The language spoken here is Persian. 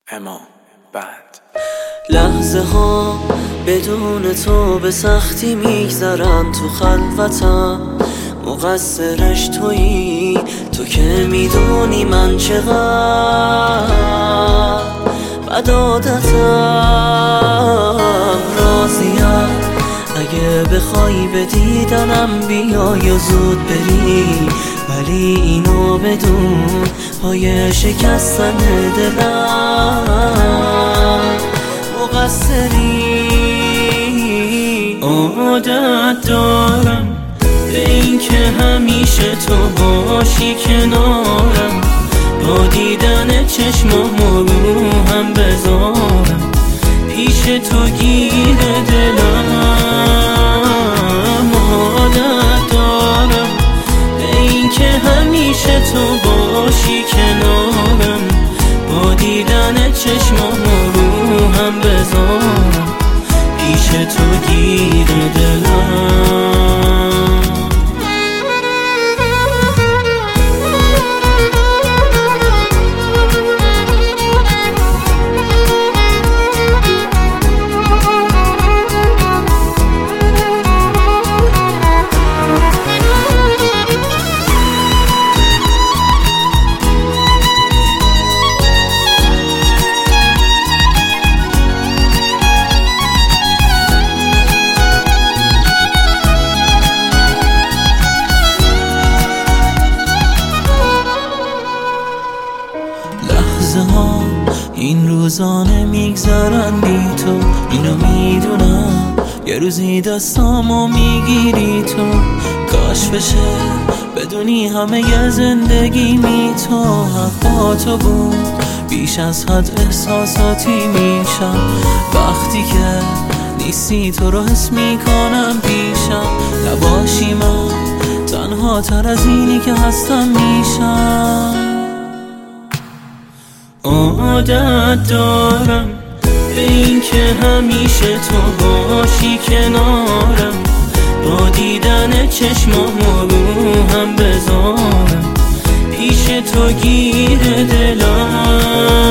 اما بعد لحظه ها بدون تو به سختی میگذرن تو خلوتم، مقصرش تویی تو که میدونی من چقدر بد عادتم. راضیم اگه بخوای به دیدنم بیای و زود بری، ولی اینو بدون پای شکستن دلم مقصری. عادت دارم به این که همیشه تو باشی کنارم، با دیدن چشمامو رو هم بذارم پیش تو گیر دلم. عادت دارم به این که همیشه تو باشی کنارم، با دیدن چشمامو رو هم بذارم پیش تو گیر دلم. این روزانه میگذرن بی تو، اینو میدونم یه روزی دستامو میگیری تو. کاش بشه بدونی همه ی زندگی تو حق با تو بود، بیش از حد احساساتی میشم وقتی که نیستی. تو رو حس میکنم پیشم، نباشی من تنها تر از اینی که هستم میشم. عادت دارم به این که همیشه تو باشی کنارم، با دیدن چشمامو رو هم بذارم پیش تو گیر دلم.